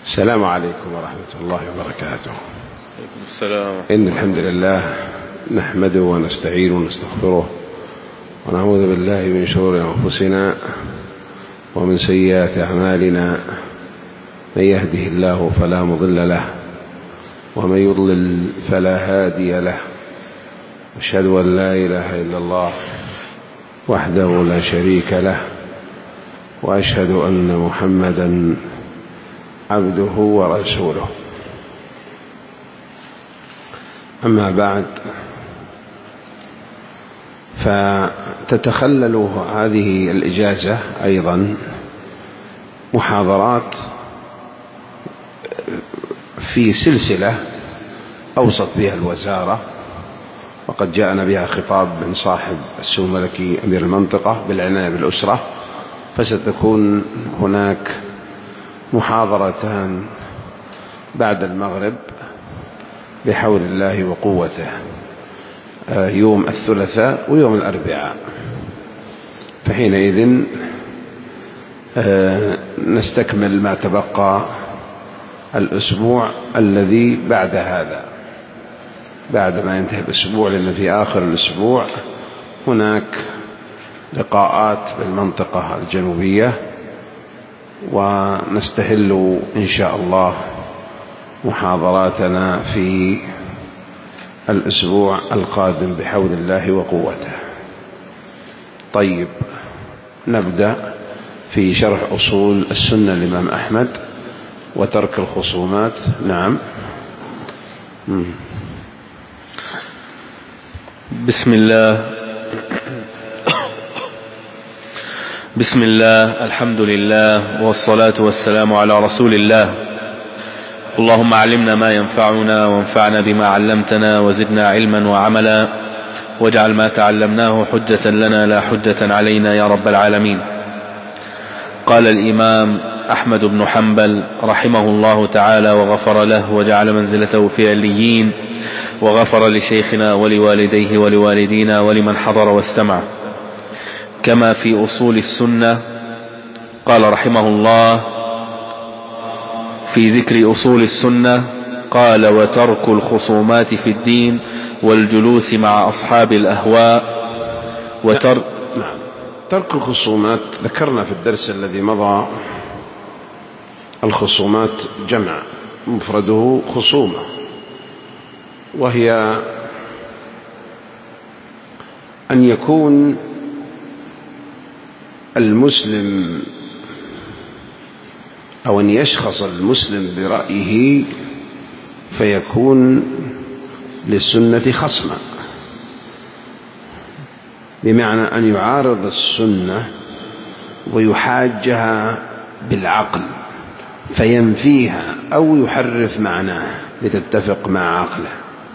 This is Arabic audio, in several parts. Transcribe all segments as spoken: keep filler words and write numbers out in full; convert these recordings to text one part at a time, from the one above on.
السلام عليكم ورحمة الله وبركاته. السلام. إن الحمد لله نحمده ونستعينه ونستغفره ونعوذ بالله من شرور أنفسنا ومن سيئات أعمالنا، من يهده الله فلا مضل له ومن يضلل فلا هادي له، أشهد أن لا إله إلا الله وحده لا شريك له، وأشهد أن محمدا عبده ورسوله. أما بعد، فتتخلل هذه الإجازة أيضا محاضرات في سلسلة أوصت بها الوزارة، وقد جاءنا بها خطاب من صاحب السمو الملكي أمير المنطقة بالعناية بالأسرة، فستكون هناك محاضرتان بعد المغرب بحول الله وقوته، يوم الثلاثاء ويوم الأربعاء، فحينئذ نستكمل ما تبقى الأسبوع الذي بعد هذا، بعد ما ينتهي الأسبوع، لأن في آخر الأسبوع هناك لقاءات بالمنطقة الجنوبية، ونستهل إن شاء الله محاضراتنا في الأسبوع القادم بحول الله وقوته. طيب، نبدأ في شرح أصول السنة للإمام أحمد وترك الخصومات. نعم. بسم الله بسم الله الحمد لله والصلاة والسلام على رسول الله. اللهم علمنا ما ينفعنا وانفعنا بما علمتنا وزدنا علما وعملا، واجعل ما تعلمناه حجة لنا لا حجة علينا يا رب العالمين. قال الإمام أحمد بن حنبل رحمه الله تعالى وغفر له وجعل منزلته في عليين، وغفر لشيخنا ولوالديه ولوالدينا ولمن حضر واستمع. كما في أصول السنة قال رحمه الله في ذكر أصول السنة، قال: وترك الخصومات في الدين والجلوس مع أصحاب الأهواء. وترك نعم. ترك الخصومات ذكرنا في الدرس الذي مضى الخصومات جمع، مفرده خصومة، وهي أن يكون المسلم أو أن يشخص المسلم برأيه فيكون للسنة خصما، بمعنى أن يعارض السنة ويحاجها بالعقل فينفيها أو يحرف معناه لتتفق مع عقله.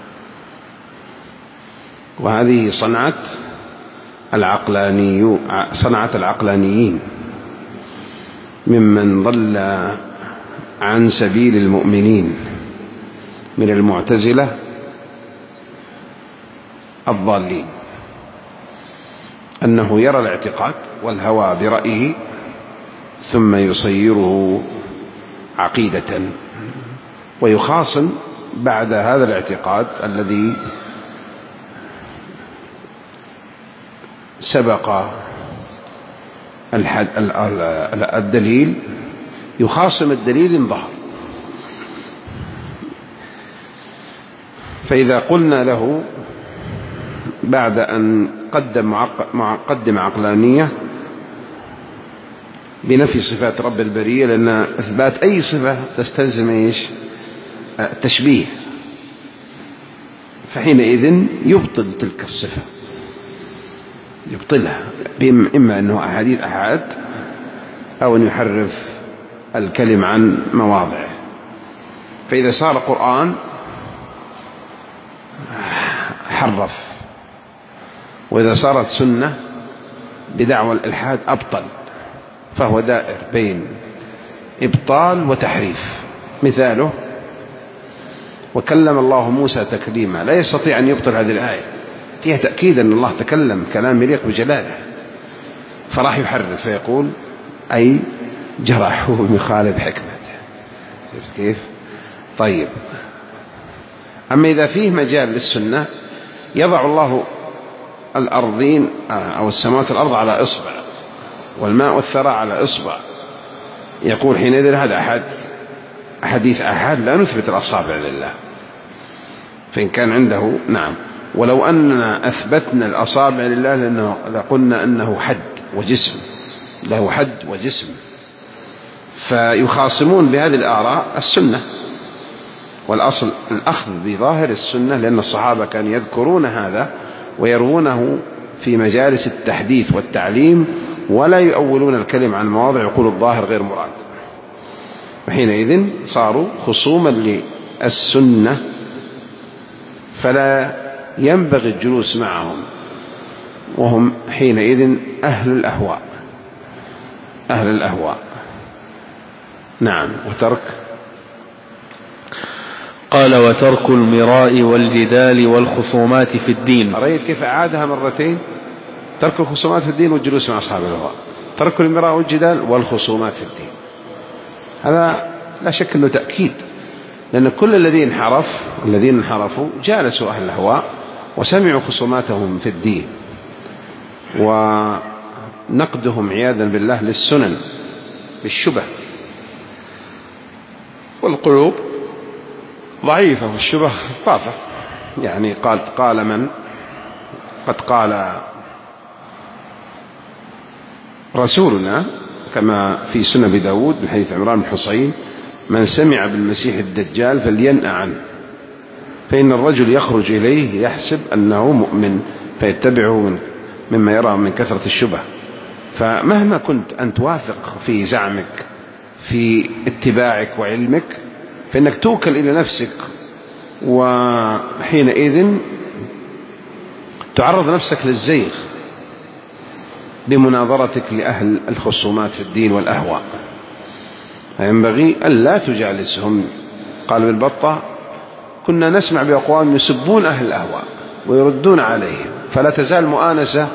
وهذه صنعة العقلاني صنعة العقلانيين ممن ضل عن سبيل المؤمنين من المعتزلة الضالين، أنه يرى الاعتقاد والهوى برأيه ثم يصيره عقيدة، ويخاصم بعد هذا الاعتقاد الذي سبق الحد الدليل، يخاصم الدليل إن ظهر. فإذا قلنا له بعد أن قدم قدم عقلانية بنفي صفات رب البرية، لأن إثبات أي صفة تستلزم إيش؟ تشبيه، فحينئذ يبطل تلك الصفة، يبطلها، إما أنه أحاديث أحاد أو أن يحرف الكلم عن مواضعه. فإذا صار قرآن حرف، وإذا صارت سنة بدعوى الإلحاد أبطل، فهو دائر بين إبطال وتحريف. مثاله: وكلم الله موسى تكليما، لا يستطيع أن يبطل هذه الآية، فيها تأكيد أن الله تكلم كلام يليق بجلاله، فراح يحرف فيقول أي جرحوه بمخالف حكمته، شفت كيف؟ طيب، أما إذا فيه مجال للسنة يضع الله الأرضين أو السماوات والأرض على إصبع، والماء والثرى على إصبع، يقول حينئذ هذا أحد حديث أحد لا نثبت الأصابع لله. فإن كان عنده نعم، ولو أننا أثبتنا الأصابع لله لأنه لقلنا أنه حد وجسم، له حد وجسم. فيخاصمون بهذه الآراء السنة، والأصل الأخذ بظاهر السنة، لأن الصحابة كانوا يذكرون هذا ويروونه في مجالس التحديث والتعليم، ولا يؤولون الكلم عن مواضع يقول الظاهر غير مراد. وحينئذ صاروا خصوما للسنة، فلا ينبغي الجلوس معهم، وهم حينئذ أهل الأهواء أهل الأهواء نعم. وترك قال وترك المراء والجدال والخصومات في الدين. رأيت كيف أعادها مرتين؟ ترك الخصومات في الدين والجلوس مع أصحاب الهواء، ترك المراء والجدال والخصومات في الدين. هذا لا شك أنه تأكيد، لأن كل الذين انحرف الذين انحرفوا جالسوا أهل الهواء وسمعوا خصوماتهم في الدين ونقدهم عياذا بالله للسنن بالشبه. والقلوب ضعيفة والشبه طافة. يعني قال قال من قد قال رسولنا كما في سنن أبي داود من حديث عمران بن حصين: من سمع بالمسيح الدجال فلينأ عنه، فإن الرجل يخرج إليه يحسب أنه مؤمن فيتبعه من مما يرى من كثرة الشبه. فمهما كنت أنت واثق في زعمك في اتباعك وعلمك، فإنك توكل إلى نفسك، وحينئذ تعرض نفسك للزيغ بمناظرتك لأهل الخصومات في الدين والأهواء. فينبغي ألا تجالسهم. قال بالبطة: كنا نسمع بأقوام يسبون أهل الأهواء ويردون عليهم، فلا تزال مؤانسة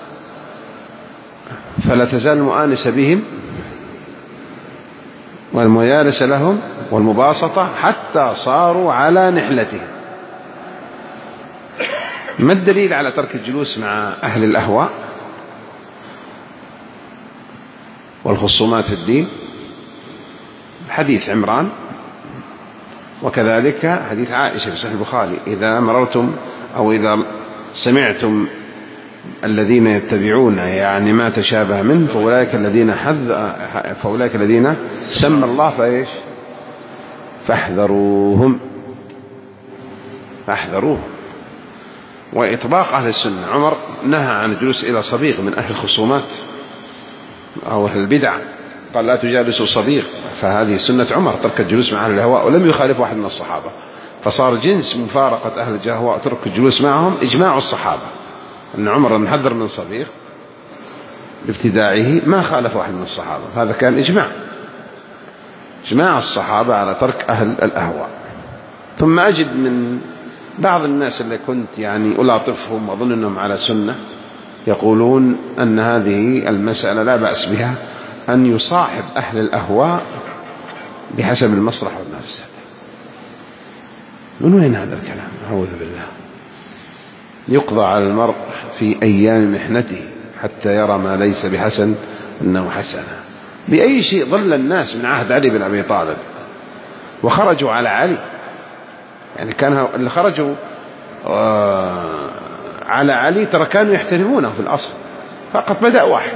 فلا تزال المؤانسة بهم والمجالسة لهم والمباسطة حتى صاروا على نحلتهم. ما الدليل على ترك الجلوس مع أهل الأهواء والخصومات في الدين؟ حديث عمران، وكذلك حديث عائشة في صحيح البخاري: إذا مررتم أو إذا سمعتم الذين يتبعون يعني ما تشابه منه فأولئك الذين حذ فأولئك الذين سمى الله فإيش فاحذروهم فاحذروهم. وإطباق أهل السنة: عمر نهى عن الجلوس إلى صبيغ من أهل الخصومات أو أهل البدع، قال: لا تجالسوا صبيغ. فهذه سنة عمر، ترك الجلوس مع أهل الهواء، ولم يخالف واحد من الصحابة. فصار جنس مفارقة أهل الهواء وترك الجلوس معهم إجماع الصحابة، أن عمر محذر من صبيغ بابتداعه ما خالف واحد من الصحابة، هذا كان إجماع إجماع الصحابة على ترك أهل الأهواء. ثم أجد من بعض الناس اللي كنت يعني ألاطفهم وأظن أنهم على سنة يقولون أن هذه المسألة لا بأس بها، أن يصاحب أهل الأهواء بحسب المصلحة والمفسدة. من وين هذا الكلام؟ أعوذ بالله. يقضى على المرء في أيام محنته حتى يرى ما ليس بحسن أنه حسنة. بأي شيء ظل الناس من عهد علي بن أبي طالب وخرجوا على علي؟ يعني كان اللي خرجوا على علي ترى كانوا يحترمونه في الأصل، فقط بدأ واحد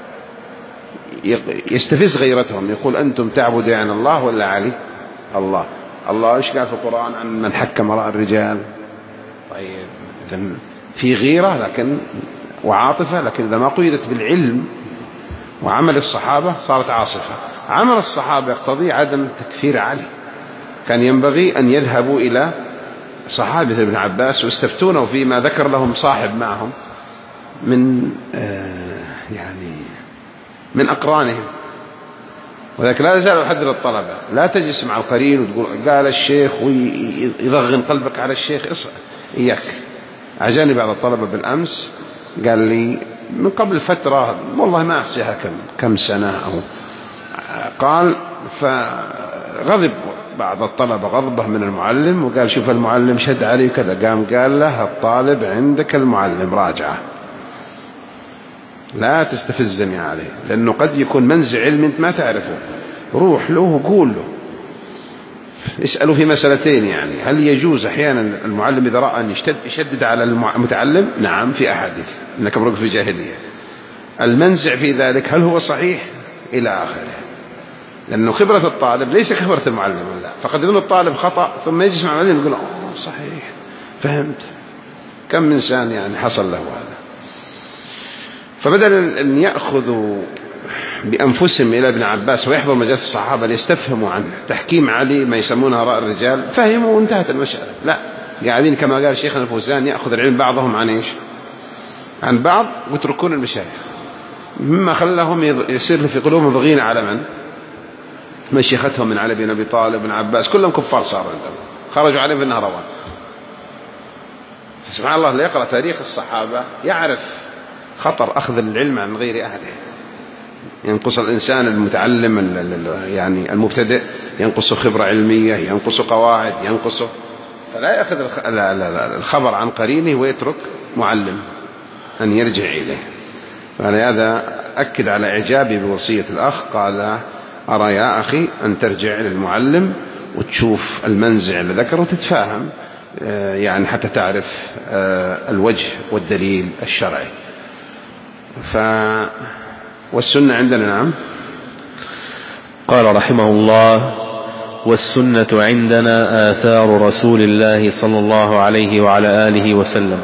يستفز غيرتهم يقول: أنتم تعبدوا يعني الله ولا علي؟ الله. الله إيش قال في القرآن عن من حكم رأى الرجال؟ طيب، في غيرة لكن وعاطفة، لكن إذا ما قيدت بالعلم وعمل الصحابة صارت عاصفة. عمل الصحابة يقتضي عدم تكفير علي. كان ينبغي أن يذهبوا إلى صحابة ابن عباس ويستفتونه فيما ذكر لهم صاحب معهم من آه يعني من أقرانهم. وذلك لا يزال يحذر الطلبة: لا تجلس مع القرين وتقول قال الشيخ ويضغن قلبك على الشيخ. إياك. أجاني بعض الطلبة بالأمس قال لي من قبل فترة والله ما أحصيها كم كم سنة أو قال غضب بعض الطلبة غضبه من المعلم وقال شوف المعلم شد عليه كذا، قام قال له الطالب عندك المعلم راجعه، لا تستفزني عليه، لأنه قد يكون منزع علم أنت ما تعرفه، روح له وقول له. اسألوا في مسألتين، يعني هل يجوز أحيانا المعلم إذا رأى أن يشدد على المتعلم؟ نعم في أحاديث إنك امرؤ في جاهلية. المنزع في ذلك هل هو صحيح؟ إلى آخره، لأنه خبرة الطالب ليس كخبرة المعلم، لا، فقد يظن الطالب خطأ ثم يجلس مع المعلم يقول أوه صحيح فهمت. كم من إنسان يعني حصل له هذا. فبدل أن يأخذوا بأنفسهم إلى ابن عباس ويحضر مجالس الصحابة ليستفهموا عنه تحكيم علي ما يسمونه آراء الرجال، فهموا وانتهت المسألة، لا، قاعدين كما قال شيخنا الفوزان يأخذ العلم بعضهم عن إيش؟ عن بعض، ويتركون المشايخ، مما خلاهم يصير في قلوبهم ضغينة على من؟ مشيختهم من علي بن أبي طالب بن عباس، كلهم كفار صاروا عندهم، خرجوا عليهم في النهروان. سبحان الله، اللي يقرأ تاريخ الصحابة يعرف خطر أخذ العلم عن غير أهله. ينقص الإنسان المتعلم يعني المبتدئ، ينقص خبرة علمية، ينقص قواعد، ينقص، فلا يأخذ الخبر عن قرينه ويترك معلم أن يرجع إليه. فلهذا أكد على إعجابي بوصية الأخ، قال أرى يا أخي أن ترجع إلى المعلم وتشوف المنزع اللي ذكره وتتفاهم، يعني حتى تعرف الوجه والدليل الشرعي. ف والسنة عندنا نعم. قال رحمه الله: والسنة عندنا آثار رسول الله صلى الله عليه وعلى آله وسلم.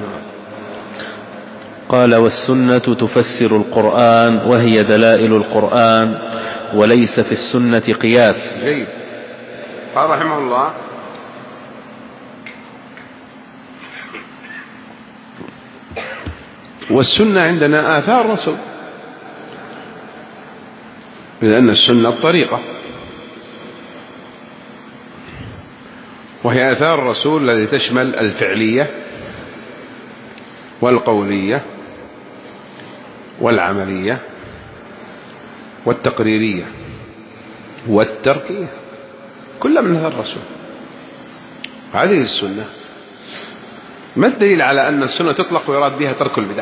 قال: والسنة تفسر القرآن وهي دلائل القرآن وليس في السنة قياس. جيد. قال رحمه الله: والسنة عندنا آثار رسول، لأن السنة الطريقة، وهي آثار الرسول التي تشمل الفعلية والقولية والعملية والتقريرية والتركية، كل من آثار الرسول. هذه السنة. ما الدليل على أن السنة تطلق ويراد بها ترك البدع؟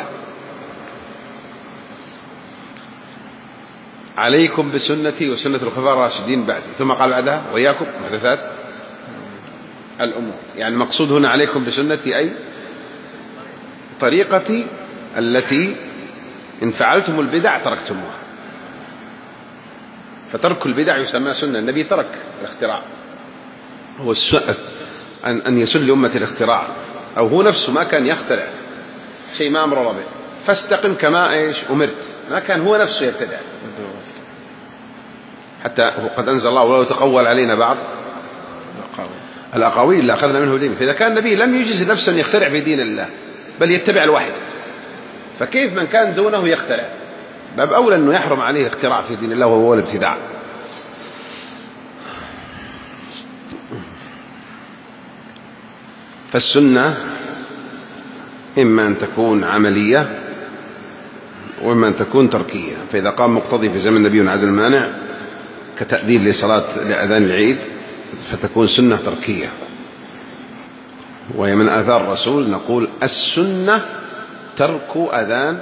عليكم بسنتي وسنة الخلفاء الراشدين بعدي، ثم قال بعدها وإياكم محدثات الأمور. يعني المقصود هنا عليكم بسنتي أي طريقتي التي إن فعلتم البدع تركتموها. فترك البدع يسمى سنة. النبي ترك الاختراع، هو أن أن يسن لأمة الاختراع، أو هو نفسه ما كان يخترع شيء ما أمر به، فاستقم كما إيش أمرت، ما كان هو نفسه يبتدع. حتى قد أنزل الله: ولو تقول علينا بعض الأقاويل اللي أخذنا منه دين. فإذا كان النبي لم يجز نفسه أن يخترع في دين الله بل يتبع الوحي، فكيف من كان دونه يخترع؟ باب أولى أنه يحرم عليه الاختراع في دين الله وهو الابتداع. فالسنة إما أن تكون عملية وإما أن تكون تركية. فإذا قام مقتضي في زمن النبي ونعد المانع كتأذين لصلاة لأذان العيد فتكون سنة تركية. وهي من آثار الرسول نقول السنة ترك أذان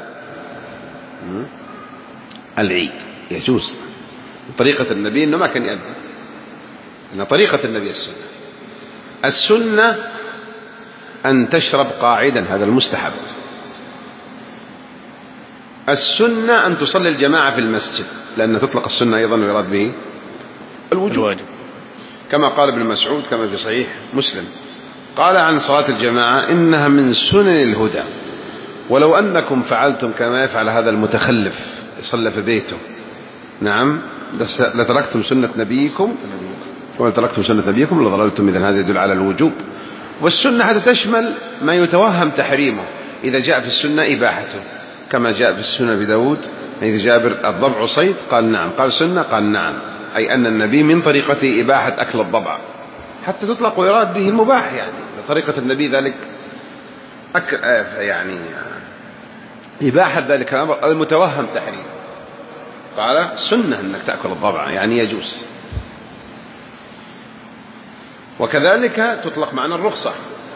العيد، يجوز. طريقة النبي أنه ما كان يأذن، إن طريقة النبي السنة. السنة أن تشرب قاعدا، هذا المستحب. السنة أن تصلي الجماعة في المسجد، لأن تطلق السنة أيضا ويراد به الوجوب، كما قال ابن مسعود كما في صحيح مسلم، قال عن صلاة الجماعة: إنها من سنن الهدى، ولو أنكم فعلتم كما يفعل هذا المتخلف يصلى في بيته، نعم، لتركتم سنة نبيكم ولتركتم سنة نبيكم لضللتم. إذن هذا يدل على الوجوب. والسنة هذا تشمل ما يتوهم تحريمه إذا جاء في السنة إباحته، كما جاء في السنة بداود إذا جابر: الضبع صيد؟ قال نعم. قال سنة؟ قال نعم. أي أن النبي من طريقته إباحة أكل الضبع، حتى تطلق ويراد به المباح، يعني طريقة النبي ذلك أك... يعني إباحة ذلك الأمر المتوهم تحريم. قال سنة أنك تأكل الضبع، يعني يجوز. وكذلك تطلق معنى الرخصة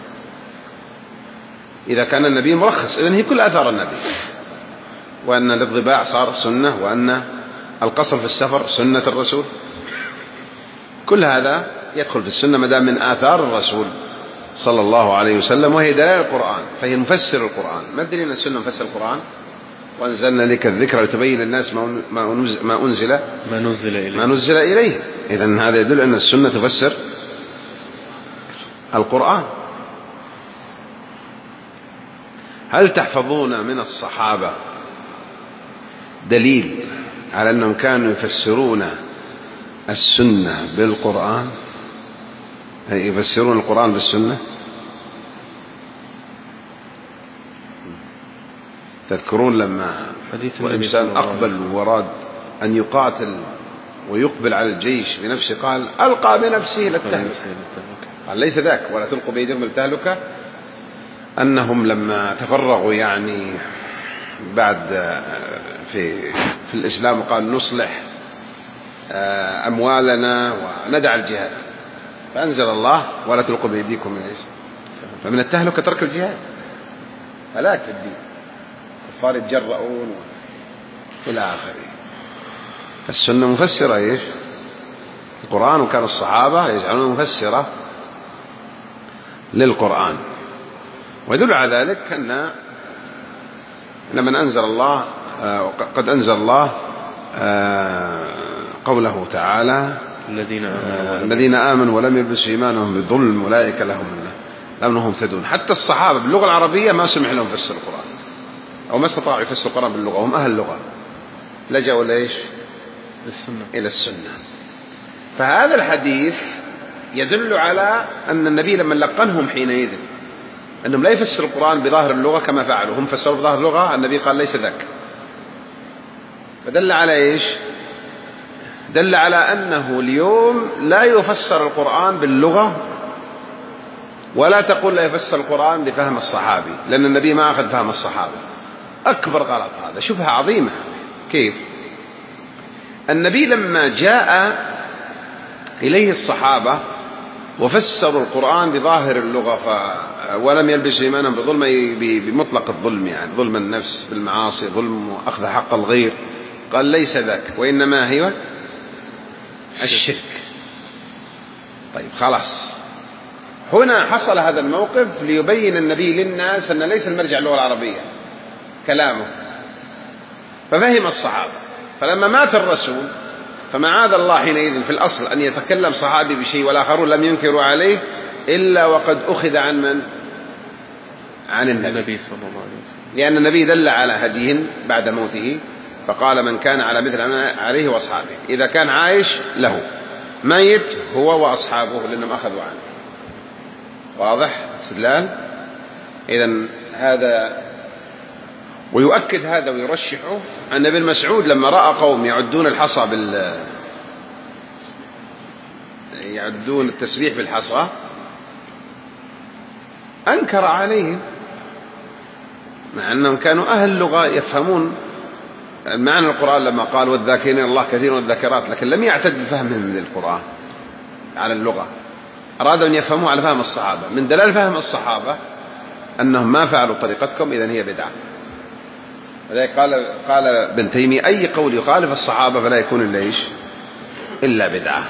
إذا كان النبي مرخص، إذن هي كل آثار النبي، وأن الضباع صار سنة، وأن القصر في السفر سنة الرسول، كل هذا يدخل في السنة مدام من آثار الرسول صلى الله عليه وسلم، وهي دلالة القرآن، فهي مفسر القرآن. ما الدليل أن السنة مفسر القرآن؟ وأنزلنا لك الذكر لتبين للناس ما أنزل ما أنزل ما نزل إليه, ما نزل إليه. إذن هذا يدل أن السنة تفسر القرآن. هل تحفظون من الصحابة دليل على أنهم كانوا يفسرون السنة بالقرآن، يفسرون القرآن بالسنة؟ تذكرون لما إنسان أقبل وأراد أن يقاتل ويقبل على الجيش بنفسه قال ألقى بنفسه للتهلكة، قال ليس ذاك ولا تلقوا بأيديكم للتهلكة. أنهم لما تفرغوا يعني بعد في في الإسلام وقال نصلح أموالنا وندع الجهاد، فأنزل الله ولا تلقوا بأيديكم من إيش، فمن التهلكة ترك الجهاد، هلاك في الدين، كفار يتجرؤون إلى آخره. فالسنة مفسرة إيش القرآن، وكان الصحابة يجعلون مفسرة للقرآن. ويدل على ذلك أن لما أنزل الله قد أنزل الله قوله تعالى الذين آمنوا, الذين آمنوا ولم يلبسوا إيمانهم بالظلم أولئك لهم الأمن وهم مهتدون. حتى الصحابة باللغة العربية ما سمح لهم يفسر القرآن، أو ما استطاعوا يفسروا القرآن باللغة، هم أهل اللغة، لجأوا ليش السنة. إلى السنة. فهذا الحديث يدل على أن النبي لما لقنهم حينئذ أنهم لا يفسروا القرآن بظاهر اللغة كما فعلوا، هم فسروا بظاهر اللغة، النبي قال ليس ذاك. فدل على إيش؟ دل على أنه اليوم لا يفسر القرآن باللغة، ولا تقول لا يفسر القرآن بفهم الصحابي، لأن النبي ما أخذ فهم الصحابة. أكبر غلط هذا، شبهة عظيمة. كيف؟ النبي لما جاء إليه الصحابة وفسروا القرآن بظاهر اللغة ف... ولم يلبسوا إيمانهم بظلم، بمطلق الظلم، يعني ظلم النفس بالمعاصي، ظلم وأخذ حق الغير، قال ليس ذاك وإنما هي الشرك. طيب خلاص، هنا حصل هذا الموقف ليبين النبي للناس أن ليس المرجع اللغة العربية كلامه، ففهم الصحابة. فلما مات الرسول فمعاذ الله حينئذ في الأصل أن يتكلم صحابي بشيء والآخرون لم ينكروا عليه إلا وقد أخذ عن من؟ عن النبي صلى الله عليه وسلم، لأن النبي دل على هديهم بعد موته، فقال من كان على مثل أنا عليه وأصحابه. إذا كان عايش له، ميت هو وأصحابه لأنهم أخذوا عنه. واضح استدلال؟ إذن هذا، ويؤكد هذا ويرشحه أن ابن مسعود لما رأى قوم يعدون الحصى بال يعدون التسبيح بالحصى أنكر عليهم، مع أنهم كانوا أهل اللغة يفهمون معنى القرآن لما قال والذاكرين الله كثير والذاكرات، لكن لم يعتد بفهمهم للقرآن على اللغة، أرادوا أن يفهموا على فهم الصحابة. من دلال فهم الصحابة أنهم ما فعلوا طريقتكم إذن هي بدعة. ولذلك قال قال ابن تيمية أي قول يخالف الصحابة فلا يكون إلا إيش؟ إلا بدعة.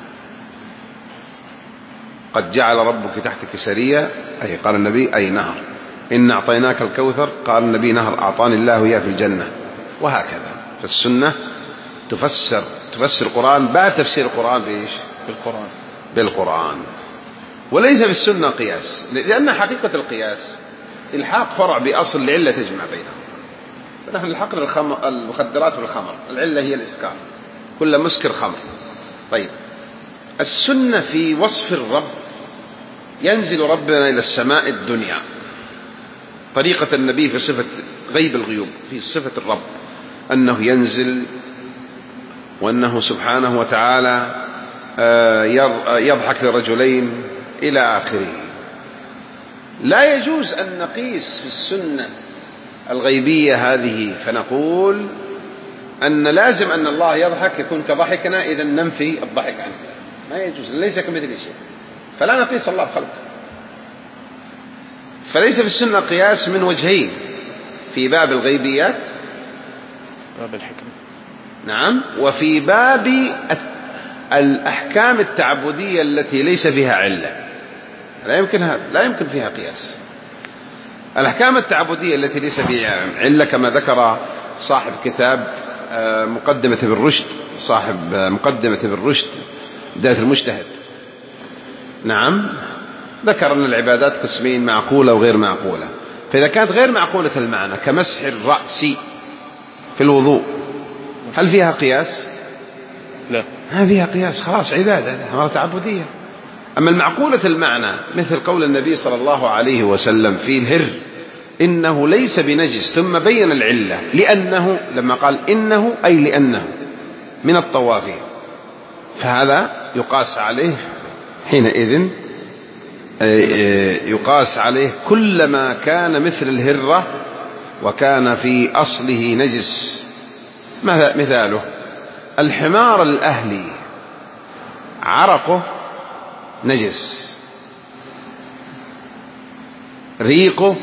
قد جعل ربك تحتك سريا، أي قال النبي أي نهر، إن أعطيناك الكوثر، قال النبي نهر أعطاني الله إياه في الجنة، وهكذا. فالسنة تفسر تفسر القرآن بعد تفسير القرآن بإيش؟ بالقرآن بالقرآن وليس في السنة قياس، لأن حقيقة القياس الحاق فرع بأصل العلة تجمع بينهم. فنحن الحقنا المخدرات والخمر، العلة هي الإسكار، كل مسكر خمر. طيب السنة في وصف الرب، ينزل ربنا إلى السماء الدنيا، طريقة النبي في صفة غيب الغيوب في صفة الرب أنه ينزل، وأنه سبحانه وتعالى يضحك لرجلين إلى آخره. لا يجوز أن نقيس في السنة الغيبية هذه فنقول أن لازم أن الله يضحك يكون كضحكنا إذا ننفي الضحك عنه، ما يجوز، ليس كمثل شيء. فلا نقيس الله بخلقه. فليس في السنة قياس من وجهين: في باب الغيبيات، باب الحكمة، نعم، وفي باب الأحكام التعبدية التي ليس فيها علة، لا يمكن لا يمكن فيها قياس. الأحكام التعبدية التي ليس فيها علة كما ذكر صاحب كتاب مقدمة ابن رشد، صاحب مقدمة ابن رشد بداية المجتهد، نعم، ذكر أن العبادات قسمين: معقولة وغير معقولة. فإذا كانت غير معقولة المعنى كمسح الرأس في الوضوء، هل فيها قياس؟ لا، ما فيها قياس، خلاص عبادة أمر تعبدية. أما المعقولة المعنى مثل قول النبي صلى الله عليه وسلم في الهر: إنه ليس بنجس، ثم بين العلة لأنه، لما قال إنه أي لأنه من الطوافين، فهذا يقاس عليه حينئذ، يقاس عليه كلما كان مثل الهرة وكان في أصله نجس. مثاله: الحمار الأهلي عرقه نجس، ريقه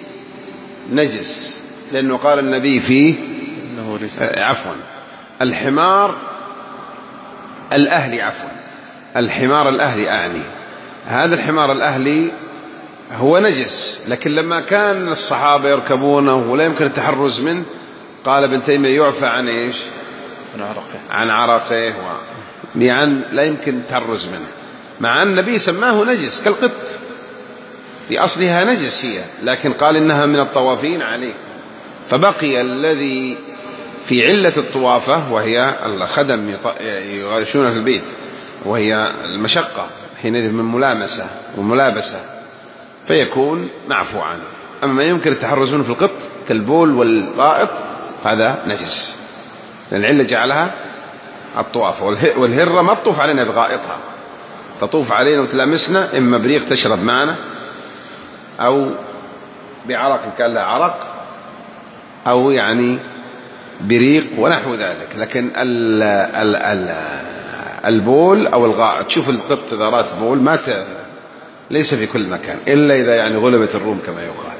نجس، لأنه قال النبي فيه عفوا الحمار الأهلي عفوا الحمار الأهلي أعني هذا الحمار الأهلي هو نجس، لكن لما كان الصحابة يركبونه ولا يمكن التحرز منه، قال ابن تيمية يعفى عن إيش؟ عن عرقه، عن عرقه و... يعني لا يمكن التحرز منه، مع أن النبي سماه نجس كالقط، في أصلها نجس هي، لكن قال إنها من الطوافين عليه. فبقي الذي في علة الطوافة وهي الخدم يغشون في البيت، وهي المشقة حينئذ من ملامسة وملابسة، فيكون معفو عنه. أما ما يمكن التحرز منه في القط كالبول والغائط هذا نجس، لأن العلة جعلها الطواف. والهرة ما تطوف علينا بغائطها، تطوف علينا وتلامسنا إما بريق تشرب معنا، أو بعرق إن كان لها عرق، أو يعني بريق ونحو ذلك. لكن ال ال ال البول أو الغائط، تشوف القط إذا رات بول ما ت... ليس في كل مكان إلا إذا يعني غلبت الروم كما يقال،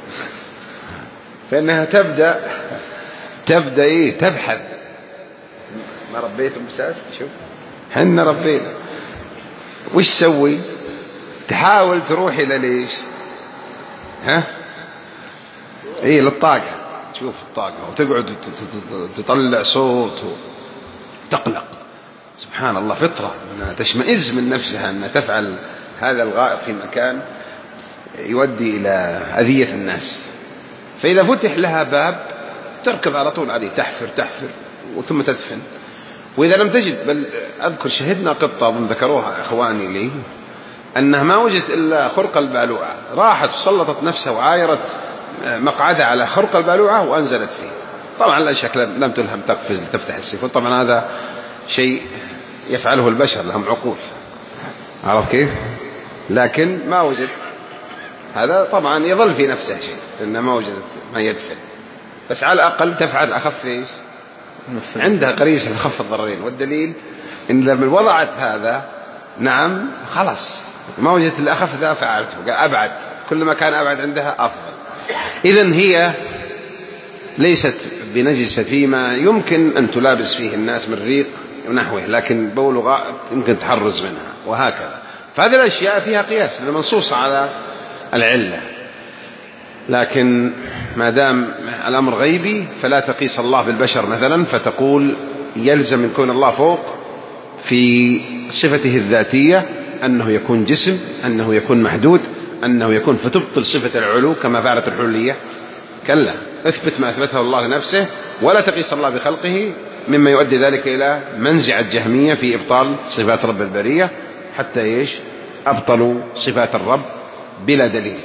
فإنها تبدأ تبدأ إيه تبحث. ما ربيتم بساس؟ شوف حنا ربينا، وش سوي؟ تحاول تروح إلى ليش؟ ها؟ إيه للطاقة، تشوف الطاقة وتقعد تطلع صوت وتقلق. سبحان الله، فطرة أنها تشمئز من نفسها أنها تفعل هذا الغائط في مكان يؤدي إلى أذية الناس. فإذا فتح لها باب تركض على طول عليه، تحفر تحفر وثم تدفن. وإذا لم تجد، بل أذكر شهدنا قطة أظن ذكروها إخواني لي، أنها ما وجدت إلا خرق البالوعة، راحت وسلطت نفسها وعايرت مقعدها على خرق البالوعة وأنزلت فيه. طبعا لا شك لم تلهم تقفز لتفتح السيفون، طبعا هذا شيء يفعله البشر لهم عقول، عرف كيف؟ لكن ما وجد هذا، طبعا يظل في نفسه شيء لأنه ما وجدت ما يدفن، بس على الأقل تفعل أخف إيش؟ عندها قريصة أخف الضررين. والدليل إن لما وضعت هذا، نعم خلاص ما وجدت الأخف ذا فعلته، قال أبعد، كل ما كان أبعد عندها أفضل. إذن هي ليست بنجسة فيما يمكن أن تلابس فيه الناس من ريق ونحوه، لكن بول غائط يمكن تحرز منها وهكذا. فهذه الأشياء فيها قياس منصوص على العلة، لكن ما دام الأمر غيبي فلا تقيس الله بالبشر مثلا، فتقول يلزم من كون الله فوق في صفته الذاتية أنه يكون جسم، أنه يكون محدود، أنه يكون، فتبطل صفة العلو كما فعلت الحلية. كلا، اثبت ما أثبته الله لنفسه ولا تقيس الله بخلقه، مما يؤدي ذلك إلى منزعة الجهمية في إبطال صفات رب البرية، حتى إيش؟ أبطلوا صفات الرب بلا دليل.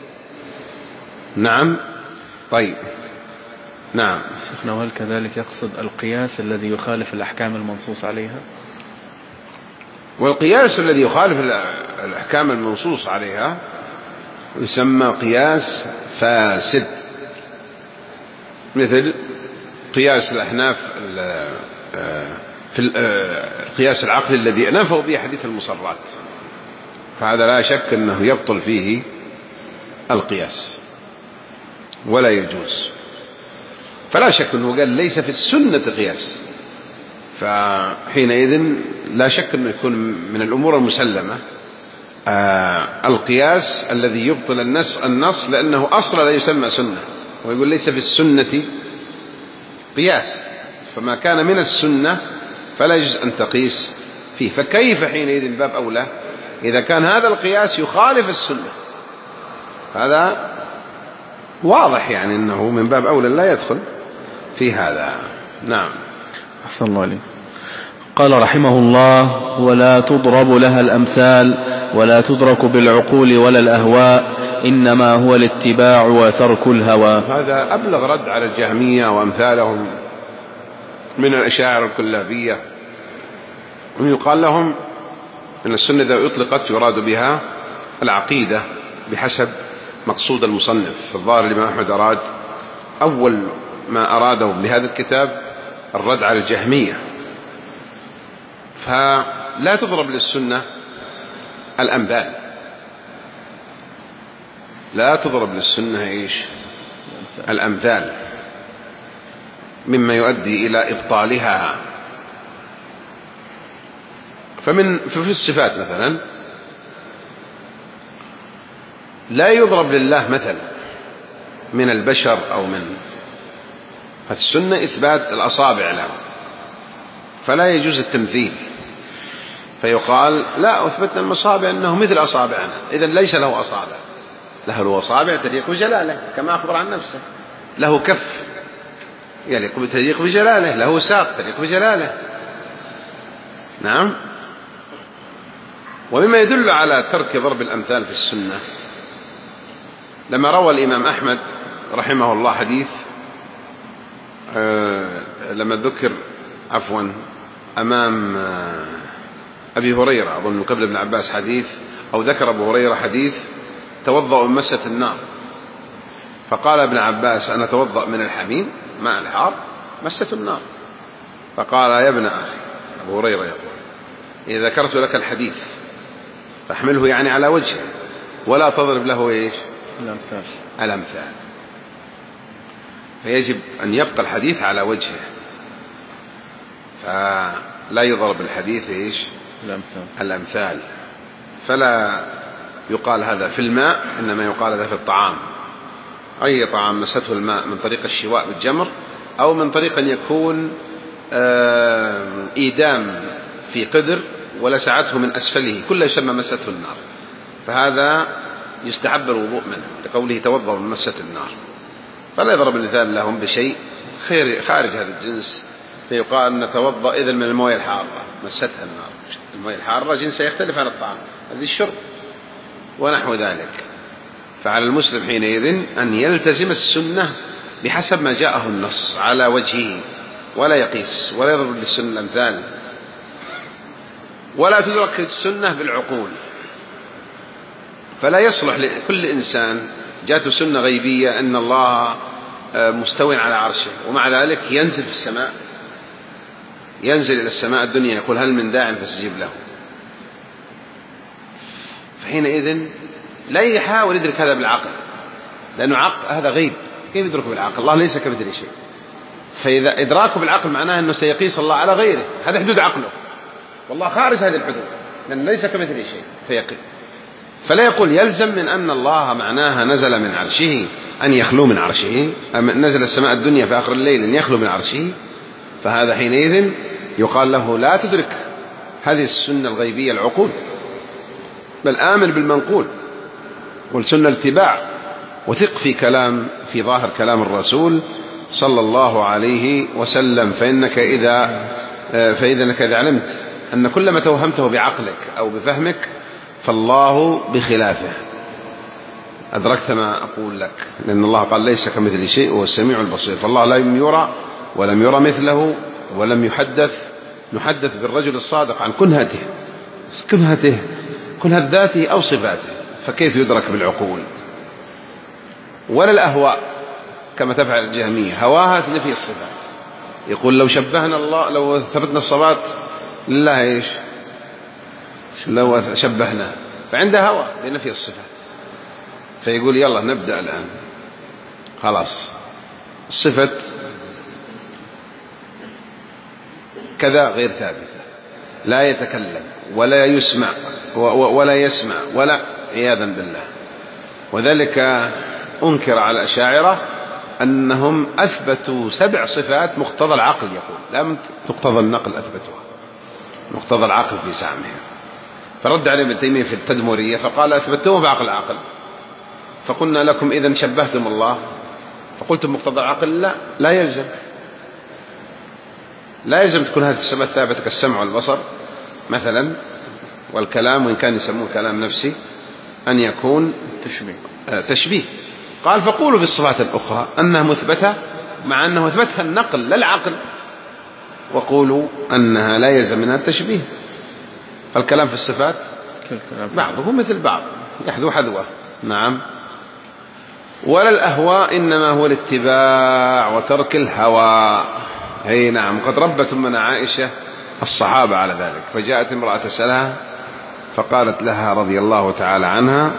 نعم. طيب، نعم. شيخنا، وهل كذلك يقصد القياس الذي يخالف الأحكام المنصوص عليها؟ والقياس الذي يخالف الأحكام المنصوص عليها يسمى قياس فاسد، مثل قياس الأحناف في القياس العقلي الذي نفوا به حديث المصرات. فهذا لا شك أنه يبطل فيه القياس ولا يجوز. فلا شك أنه قال ليس في السنة قياس، فحينئذ لا شك أنه يكون من الأمور المسلمة آه القياس الذي يبطل النص النص لأنه أصلا لا يسمى سنة، ويقول ليس في السنة قياس، فما كان من السنة فلا يجوز أن تقيس فيه. فكيف حينئذ باب أولى إذا كان هذا القياس يخالف السنة؟ هذا واضح يعني أنه من باب أولى لا يدخل في هذا. نعم. أحسن الله عليك. قال رحمه الله: ولا تضرب لها الأمثال ولا تدرك بالعقول ولا الأهواء، إنما هو الاتباع وترك الهوى. هذا أبلغ رد على الجهمية وأمثالهم من الأشاعرة الكلابية، ويقال لهم أن السنة إذا أطلقت يراد بها العقيدة بحسب مقصود المصنف. في الظاهر الإمام أحمد أراد أول ما أراده بهذا الكتاب الرد على الجهمية، فلا تضرب للسنة الأمثال، لا تضرب للسنة إيش؟ الأمثال، مما يؤدي إلى إبطالها. فمن في الصفات مثلا لا يضرب لله مثل من البشر أو من السنة إثبات الأصابع له، فلا يجوز التمثيل، فيقال لا أثبتنا المصابع أنه مثل أصابعنا، إذن ليس له أصابع، له أصابع تليق بجلاله كما أخبر عن نفسه، له كف يليق تليق بجلاله، له ساق تليق بجلاله. نعم. ومما يدل على ترك ضرب الأمثال في السنة لما روى الإمام أحمد رحمه الله حديث آه لما ذكر عفوا أمام آه أبي هريرة أظن من قبل ابن عباس حديث، أو ذكر أبو هريرة حديث توضأ من مسة النار، فقال ابن عباس: أنا توضأ من الحميم ماء الحار مسة النار. فقال: يا ابن أخي، أبو هريرة يقول: إذا ذكرت لك الحديث فاحمله يعني على وجهه ولا تضرب له إيش؟ الأمثال. الأمثال. فيجب أن يبقى الحديث على وجهه، فلا يضرب الحديث إيش؟ الأمثال. الأمثال. فلا يقال هذا في الماء، إنما يقال هذا في الطعام. أي طعام مسته الماء من طريق الشواء بالجمر أو من طريق أن يكون إيدام في قدر ولسعته من أسفله، كله يسمى مسته النار، فهذا يستحب الوضوء منه لقوله توضأ من مسة النار. فلا يضرب المثال لهم بشيء خارج هذا الجنس، فيقال نتوضأ إذن من الموية الحارة مستها النار. الموية الحارة جنسها يختلف عن الطعام، هذه الشرب ونحو ذلك. فعلى المسلم حينئذ أن يلتزم السنة بحسب ما جاءه النص على وجهه، ولا يقيس ولا يضرب للسنة الأمثال. ولا تدرك السنة بالعقول، فلا يصلح لكل إنسان جاءته سنة غيبية أن الله مستوٍ على عرشه ومع ذلك ينزل في السماء، ينزل إلى السماء الدنيا، يقول هل من داع فاستجيب له. فحينئذ لا يحاول يدرك هذا بالعقل، لأنه عقل هذا غيب، كيف يدركه بالعقل؟ الله ليس كمثله شيء. فإذا إدراكه بالعقل معناه أنه سيقيس الله على غيره، هذا حدود عقله، والله خارج هذه الحدود لأنه ليس كمثله شيء فيقين. فلا يقول يلزم من أن الله معناها نزل من عرشه أن يخلو من عرشه، أم نزل السماء الدنيا في آخر الليل أن يخلو من عرشه، فهذا حينئذ يقال له لا تدرك هذه السنة الغيبية العقول، بل آمن بالمنقول والسنة الاتباع، وثق في كلام في ظاهر كلام الرسول صلى الله عليه وسلم. فإنك إذا فإذا إذا علمت أن كل ما توهمته بعقلك أو بفهمك فالله بخلافه أدركت ما أقول لك، لأن الله قال ليس كمثل شيء وهو السميع البصير. فالله لا يرى ولم يرى مثله ولم يحدث. نحدث بالرجل الصادق عن كنهته كنهته كنهة ذاته أو صفاته، فكيف يدرك بالعقول؟ ولا الأهواء كما تفعل الجهمية، هواها تنفي الصفات، يقول لو شبهنا الله، لو ثبتنا الصفات لله إيش؟ لو شبهنا فعنده هوى بنفي الصفات، فيقول يلا نبدأ الآن. خلاص الصفة كذا غير ثابتة، لا يتكلم ولا يسمع ولا يسمع ولا، عياذا بالله. وذلك أنكر على الأشاعرة أنهم أثبتوا سبع صفات مقتضى العقل، يقول لا مقتضى النقل أثبتوها، مقتضى العقل في زعمهم. فرد عليهم ابن تيمية في التدمرية فقال أثبتوه بعقل العقل، فقلنا لكم إذا شبهتم الله فقلتم مقتضى العقل، لا لا يلزم، لا يلزم تكون هذه الصفات ثابتة كالسمع والبصر مثلا والكلام، وإن كان يسموه كلام نفسي، أن يكون تشبيه. تشبيه. قال فقولوا في الصفات الأخرى أنها مثبتة مع أنه أثبتها النقل لا العقل، وقولوا أنها لا يلزم منها التشبيه. فالكلام في الصفات بعضه مثل بعض يحذو حذوه. نعم. ولا الأهواء إنما هو الاتباع وترك الهوى. أي نعم. قد ربت أمنا عائشة الصحابة على ذلك، فجاءت امرأة تسألها فقالت لها رضي الله تعالى عنها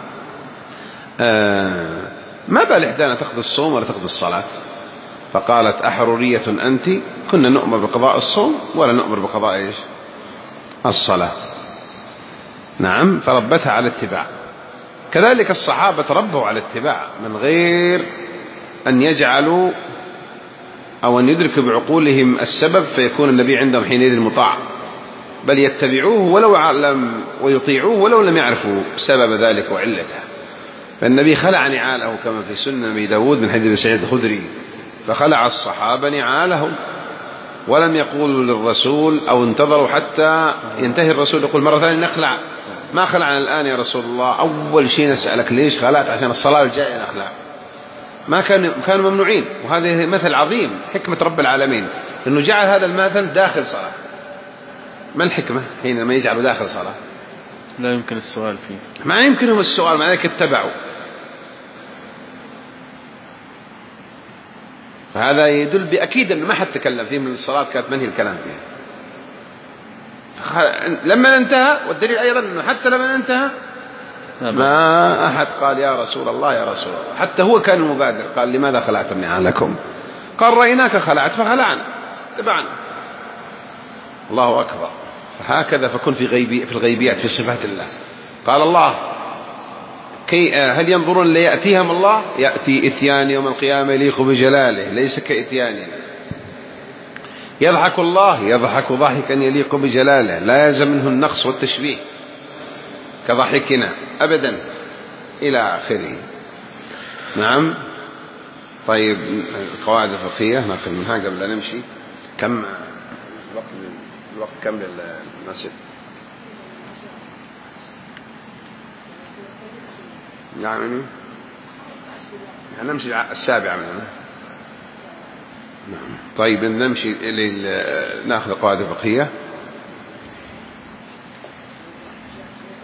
آه ما بال إحدانا تقضي الصوم ولا تقضي الصلاة؟ فقالت أحرورية أنت؟ كنا نؤمر بقضاء الصوم ولا نؤمر بقضاء إيش؟ الصلاة. نعم. فربتها على الاتباع. كذلك الصحابة تربوا على الاتباع من غير أن يجعلوا أو أن يدركوا بعقولهم السبب فيكون النبي عندهم حينئذ مطاع، بل يتبعوه ولو علم ويطيعوه ولو لم يعرفوا سبب ذلك وعلته. فالنبي خلع نعاله كما في سنة أبي داود من حديث سعيد الخدري، فخلع الصحابة نعالهم ولم يقولوا للرسول أو انتظروا حتى ينتهي الرسول يقول مرة ثانية نخلع، ما خلعنا الآن يا رسول الله، أول شيء نسألك ليش خلعت؟ عشان الصلاة الجاية نخلع. ما كانوا كانوا ممنوعين. وهذا مثل عظيم حكمة رب العالمين إنه جعل هذا المثل داخل صلاة. ما الحكمة حينما يجعله داخل صلاة؟ لا يمكن السؤال فيه، ما يمكنهم السؤال، مع ذلك اتبعوا. فهذا يدل بأكيد أنه ما حد تكلم فيه من الصلاة، كانت منهي الكلام فيها. لما انتهى، والدليل أيضا أنه حتى لما انتهى ما أحد قال يا رسول الله يا رسول الله، حتى هو كان المبادر قال لماذا خلعتم نعالكم؟ قال رأيناك خلعت فخلعنا تبعنا. الله أكبر. هكذا فكن في غيبي في الغيبيات في صفات الله. قال الله كي هل ينظرون ليأتيهم الله؟ يأتي إتيان يوم القيامة يليق بجلاله ليس كإتياننا. يضحك الله يضحك ضحكا يليق بجلاله لا يلزم منه النقص والتشبيه كضحكنا أبدا إلى آخره. نعم. طيب القواعد الفقهية نأخذ منها قبل أن نمشي. كم الوقت الوقت كم للمسجد؟ يعني يعني نمشي السابعة مننا. نعم. طيب نمشي إلى نأخذ القواعد الفقهية.